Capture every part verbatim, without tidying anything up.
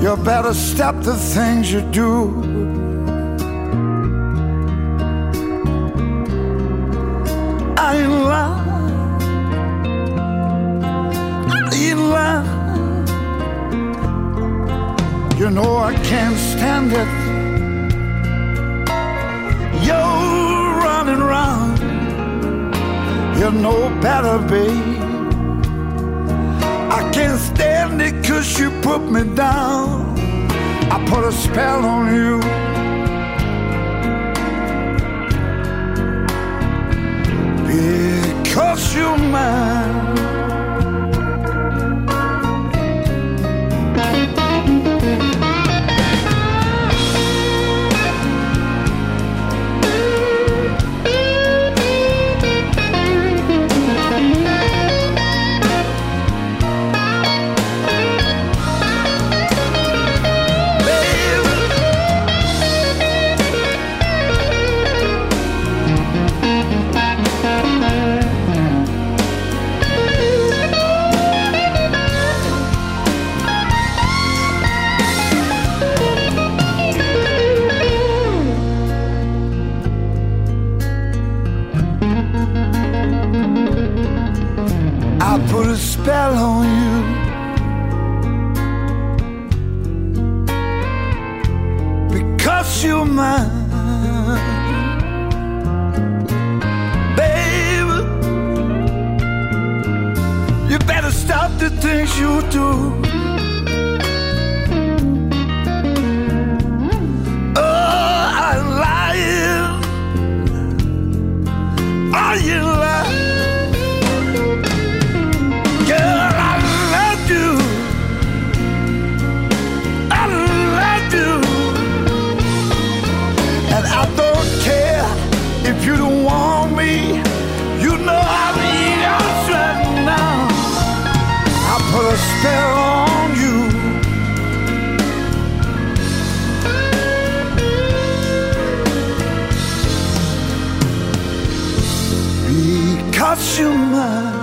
You better stop the things you do. I ain't lying, I ain't lying. You know I can't stand it. You're running round. You know better, babe. I can't stand it 'cause you put me down. I put a spell on you. Because you're mine. Put a spell on you. Because you're mine. Baby, you better stop the things you do. Oh, I'm lying. Are you lying? If you don't want me, you know I'll be yours right now. I put a spell on you. Because you're mine.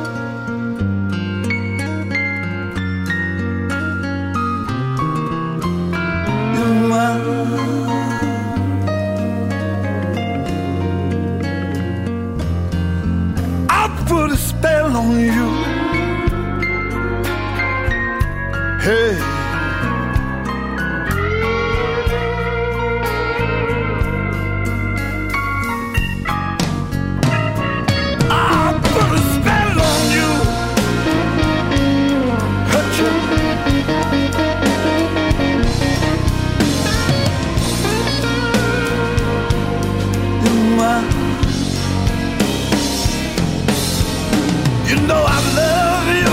You're mine. Put a spell on you. Hey, I put a spell on you. Hurt you. You're mine. You know I love you.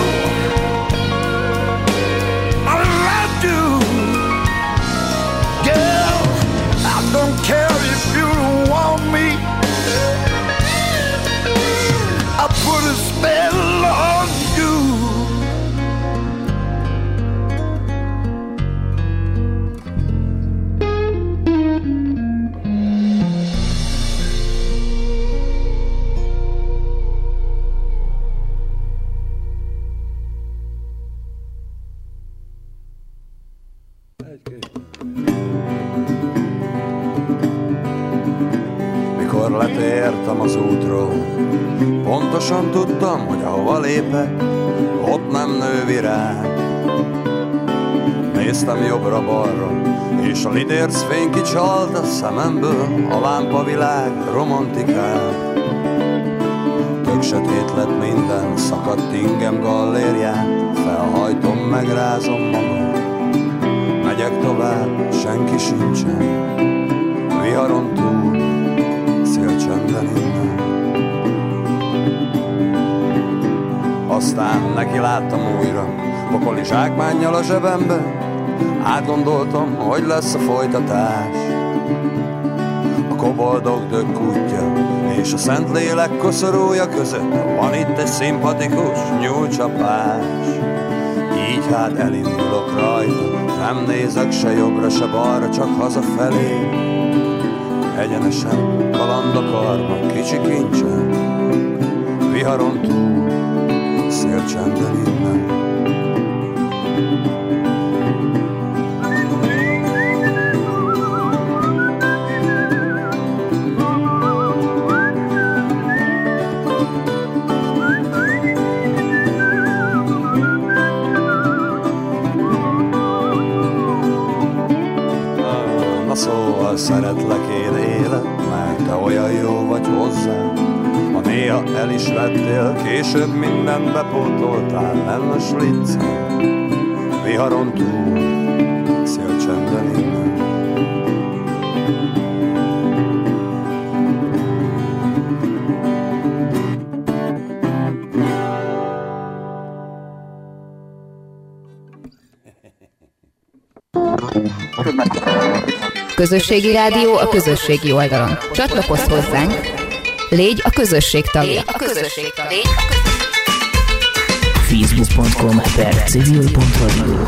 I love you. Girl, I don't care if you don't want me. I put a spell on you. Mikor letértem az útról, pontosan tudtam, hogy ahova lépek, ott nem nő virág. Néztem jobbra-balra, és a lidérc fény kicsalt a szememből, a lámpavilág romantikát. Tök sötét lett minden, szakadt ingem gallériát, felhajtom, megrázom magam. Megyek tovább, senki sincsen, viharon túl, szélcsendben innen. Aztán neki láttam újra, pokoli zsákmánnyal a zsebembe, átgondoltam, hogy lesz a folytatás. A koboldok dökkútja és a Szentlélek koszorúja között van itt egy szimpatikus nyúlcsapás. Így hát elindulok rajta, nem nézek se jobbra, se balra, csak hazafelé. Egyenesen kaland a karma, kicsi kincsen, viharon túl, szélcsenden innen. Szóval szeretlek én élet, mert te olyan jó vagy hozzám. Ha néha el is vettél, később mindent bepótoltál. Nem a sliccen, viharon túl, szélcsendben innen. Közösségi rádió a közösségi oldalon. Csatlakozz hozzánk, légy a közösség tagja. A közösség tagja. facebook pont com per civil pont radio.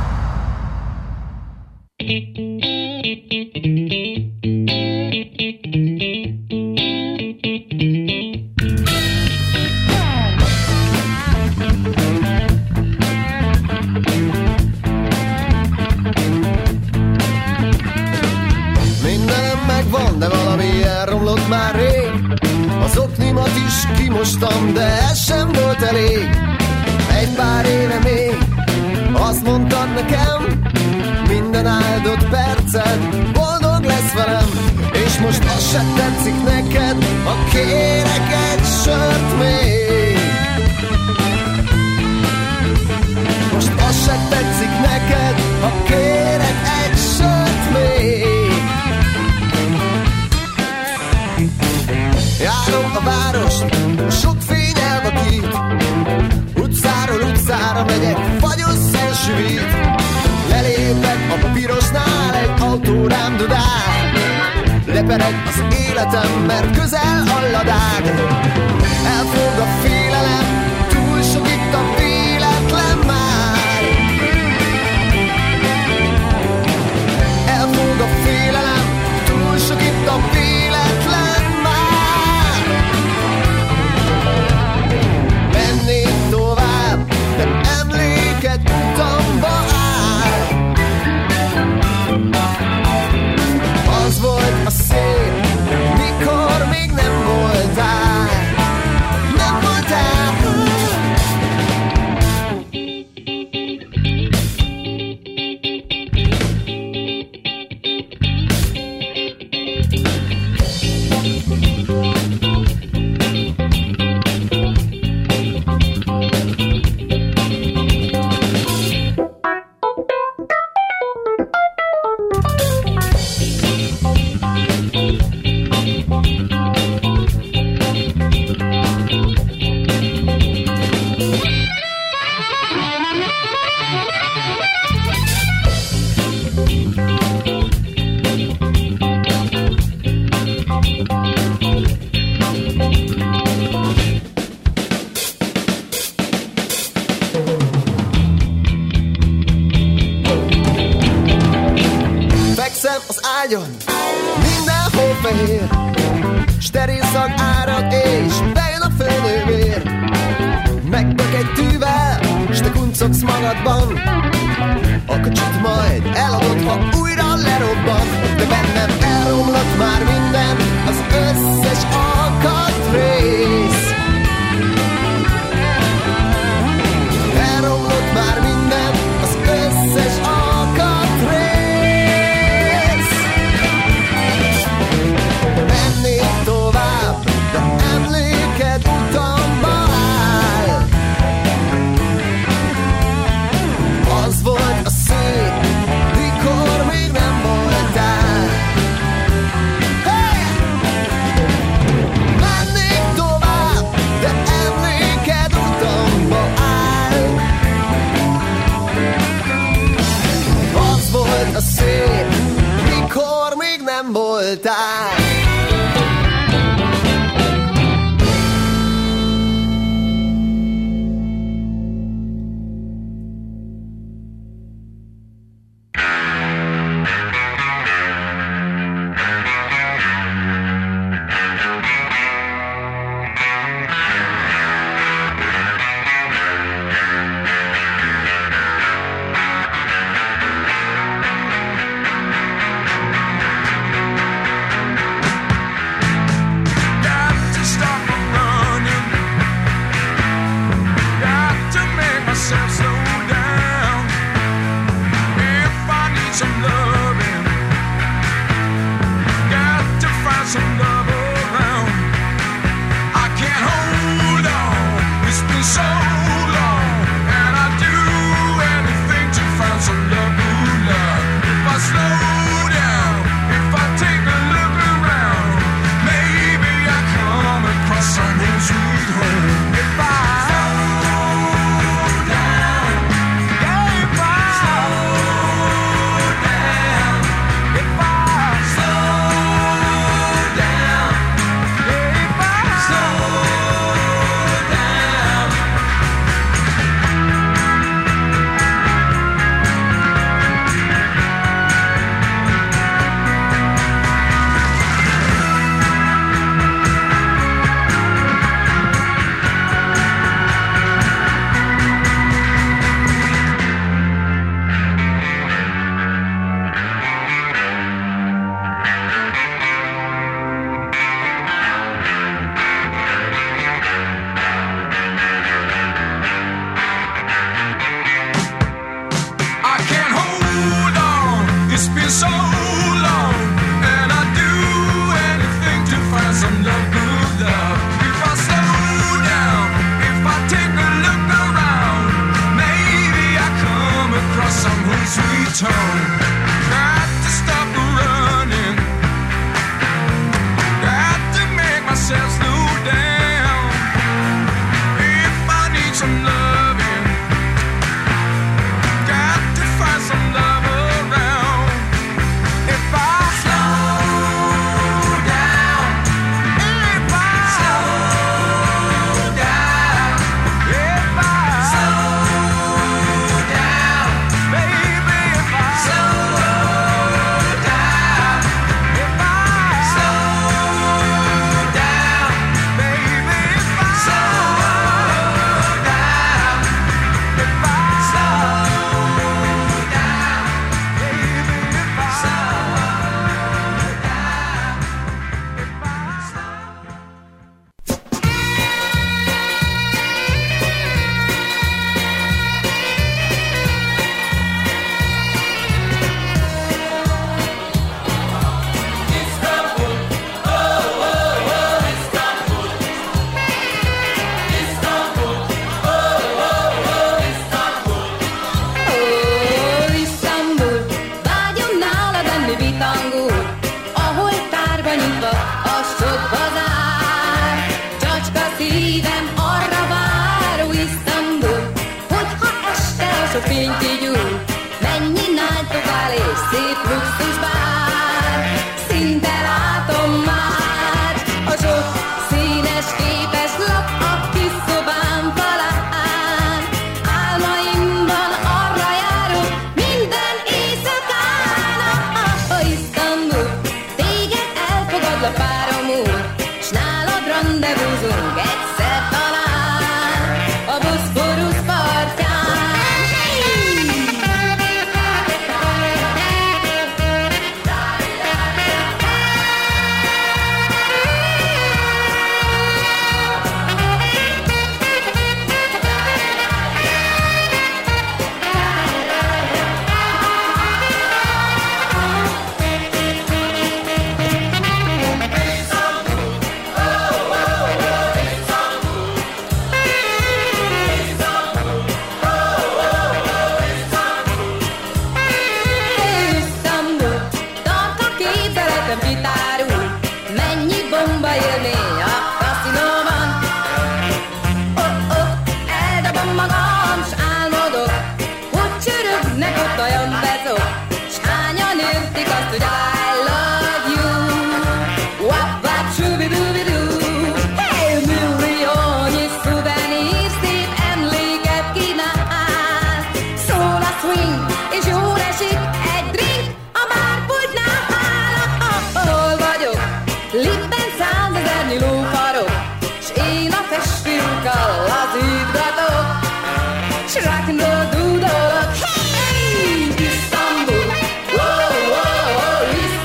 De valami elromlott már rég. Az oknimat is kimostam, de ez sem volt elég. Egy pár éve még azt mondtad nekem, minden áldott percet boldog lesz velem. És most az se tetszik neked, ha kérek egy sört még. Most az se tetszik neked, ha kérek egy sört még. Járom a várost, sok fény elvakít. Utcáról utcára megyek, fagyos szél süvít. Lelépek a pirosnál, egy autó rám dudál. Lepereg az életem, mert közel a ladág. Elfog a félelem, túl sok itt a véletlen már. Elfog a félelem, túl sok itt a véletlen már. Mennék tovább, de emléket utamba áll. Az volt a szép, mikor még nem voltál. Nem voltál. Fekszem az ágyon, mindenhol fehér, steril szag árad és bejön a főnővér. Megbök egy tűvel, s te kuncogsz magadban. A kocsit majd eladod, ha újra lerobban. De bennem elromlott már minden, az összes alkatrész. Elromlott már minden, az összes alkatrész. Mennék tovább, de emléked utamba áll. Az volt a szép, mikor még nem voltál. Hey! Mennék tovább, de emléked utamba áll. Az volt a szép, mikor még nem voltál. you so long, and I'd do anything to find some love, good love. If I slow down, if I take a look around, maybe I come across some sweet tone. Got to stop running, got to make myself slow down. If I need some loving, got to find some love around. If I slow down, if I slow down, if I slow down, baby, if I slow down, if I slow down, baby, if I slow down, if I slow down, baby, if I slow Ó, Isztambul, vágyom nálad enni bitangul, ahol tárba nyitva a sok bazár. Csacska szívem arra vár, ó Isztambul, hogyha este a sok fény kigyúl, mennyi nájtokál és szép luxusbár. Szinte látom már a sok színes képes lap a kis szobám falán. Álmaimban arra járok minden éjszakán. Ó, Isztambul, téged elfogadlak párom úr, s nálad randevúzunk egyszer talán a Boszporusz partján. Isztambul, tart a képzeletem kitárul, mennyi bomba élmény a kaszinóban. Ó, ó, eldobom magam, s álmodok, hogy csörögnek ott olyan bezok, s hányan értik azt, hogy I love you. Wap, wap, shubidubidu. Hey, milliónyi szuvenír, szép emléket kínál. Szól a swing, és jól esik egy drink a bárpultnál. Hol vagyok? Lippen százezernyi lófarok, s én a festőkkal lazítgatok, s rock'n'roll dúdolok. Hey, Isztambul, oh, oh, oh,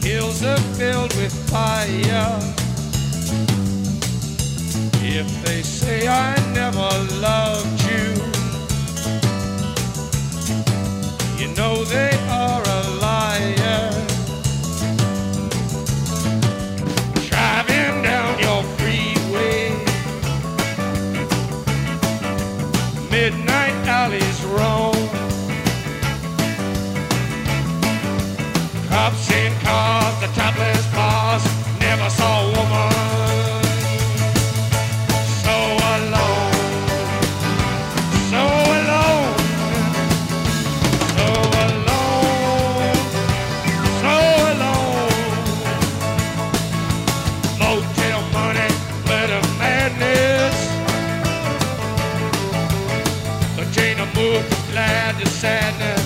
hills are filled with fire. If they say I never loved you, you know they are a liar. Driving down your freeway, midnight alleys roam, cops in cars, the topless bars, never saw a woman so alone, so alone, so alone, so alone. Motel money, glitter madness, but Jane moved from glad to sadness.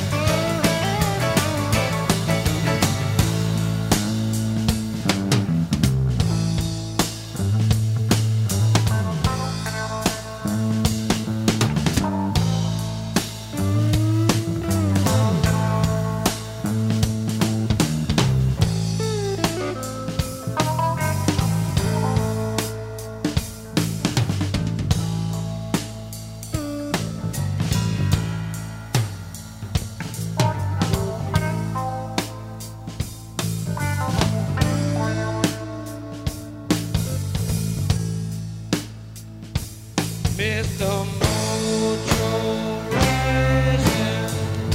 Mister Mojo Rising,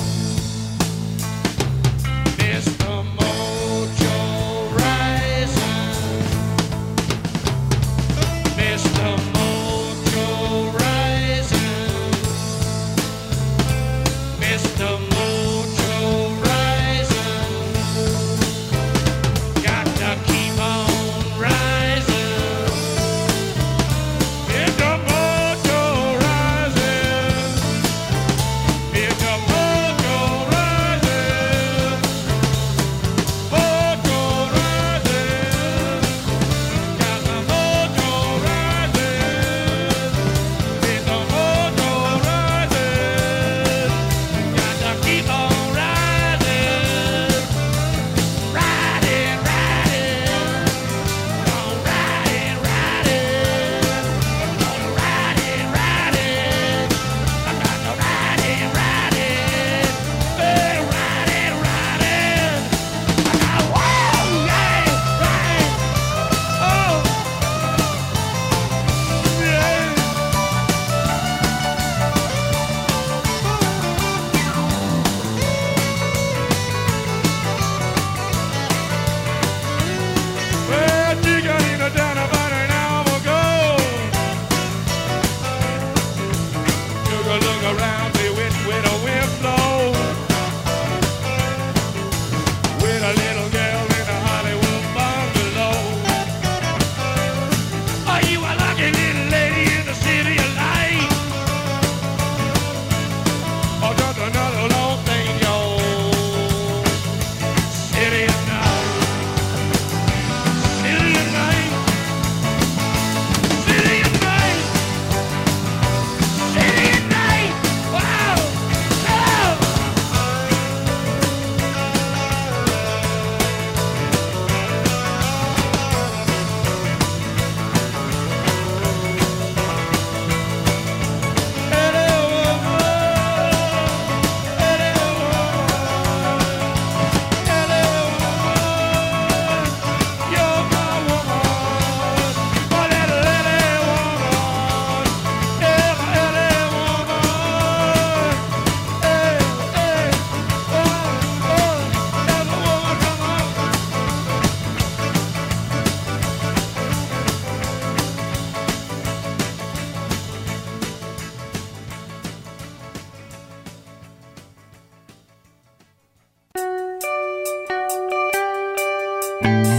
Mister Mojo Rising, Mister Mojo Rising, Mister Mojo Rising, got to keep on rising. Mister Mojo Rising, Mister Mojo Rising, Mojo Rising, got the mojo rising. Mister Mojo Rising, got to keep on rising, riding, riding, on riding, riding, on riding, riding, I got to riding, riding, hey, riding, riding, I got whoa, yeah, right, oh, yeah. Well, she got in a down about an hour ago. Took a look around, see which way the wind blows. With a little girl in a Hollywood bungalow. Are you a lucky little lady in the city of light? Or just another long thing, yo? City of night, city of night, city of night, city of night. Wow, oh. Thank you.